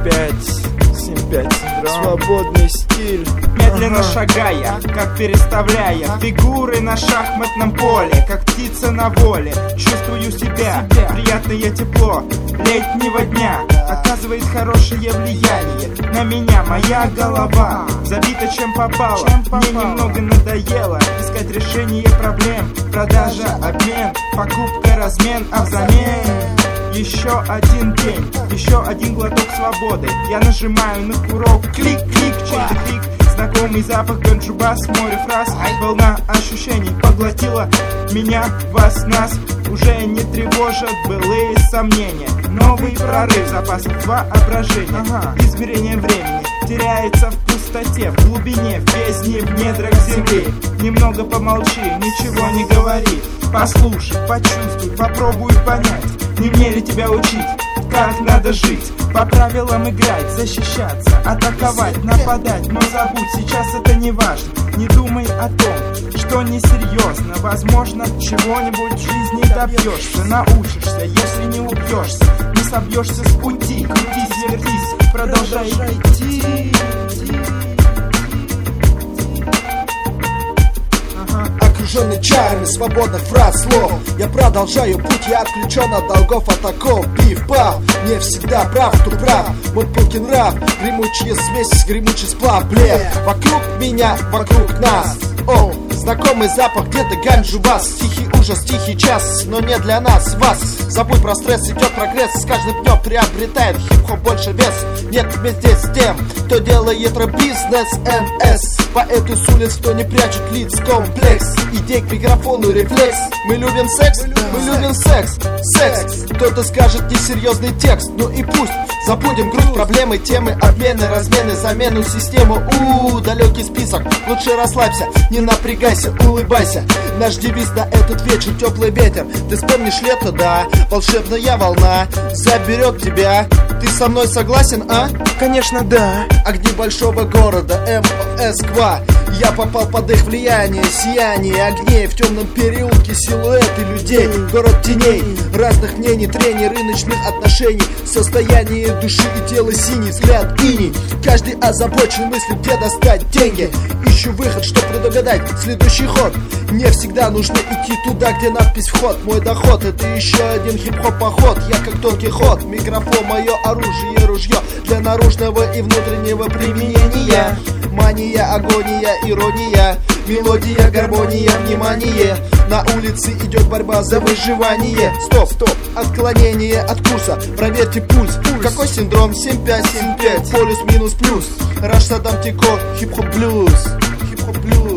7-5 синдром. Свободный стиль. Медленно шагая, как переставляя фигуры на шахматном поле, как птица на воле. Чувствую себя, приятное тепло летнего дня оказывает хорошее влияние на меня. Моя голова забита чем попало. Мне немного надоело искать решение проблем. Продажа, обмен, покупка, размен, а взамен еще один день, еще один глоток свободы. Я нажимаю на курок, клик-клик, чей-то крик. Знакомый запах ганджубас, море фраз. Волна ощущений поглотила меня, вас, нас. Уже не тревожат былые сомнения. Новый прорыв запасов воображения. Измерение времени теряется в пустоте, в глубине, в бездне, в недрах земли. Немного помолчи, ничего не говори. Послушай, почувствуй, попробуй понять. Не мне ли тебя учить, как надо жить? По правилам играть, защищаться, атаковать, нападать. Но забудь, сейчас это не важно. Не думай о том, что несерьезно. Возможно, чего-нибудь в жизни добьешься. Научишься, если не упьешься. Не собьешься с пути, крутись, вертись, продолжай идти. Окруженный чарами свободных фраз, слов, я продолжаю путь, я отключен от долгов, от оков. Пиф-паф, не всегда прав, кто прав. Мой пылкий нрав, гремучая смесь, гремучий сплав, блеф. Вокруг меня, вокруг нас. О, знакомый запах, где-то ганджубас. Тихий ужас, тихий час, но не для нас, вас. Забудь про стресс, идет прогресс. С каждым днем приобретает хип-хоп больше вес. Нет вместе с тем, кто делает рэп-бизнес МС. Поэты с улиц, кто не прячет лиц, комплекс. Идей к микрофону, рефлекс. Мы любим секс, мы любим секс. Секс, кто-то скажет несерьезный текст. Ну и пусть, забудем грудь, проблемы, темы, обмены, размены, замену, систему. Далекий список, лучше расслабься, не напрягайся, улыбайся. Наш девиз на этот вечер, теплый ветер. Ты вспомнишь лето, да, волшебная волна заберет тебя. Ты со мной согласен, а? Конечно, да. Огни большого города, Москва. Я попал под их влияние, сияние огней. В темном переулке силуэты людей. Город теней, разных мнений, трений, рыночных отношений. Состояние души и тела синий, взгляд иней. Каждый озабочен мыслью, где достать деньги. Ищу выход, чтобы предугадать следующий ход. Не всегда нужно идти туда, где надпись «Вход». Мой доход — это еще один хип-хоп поход. Я как Дон Кихот, микрофон — мое оружие, ружье для наружного и внутреннего применения. Мания, агония, ирония, мелодия, гармония, внимание. На улице идет борьба за выживание. Стоп, стоп, отклонение от курса. Проверьте пульс. Какой синдром? 7-5, полюс минус плюс. Раш Садам Тико, хип-хоп блюз. Хип-хоп блюз.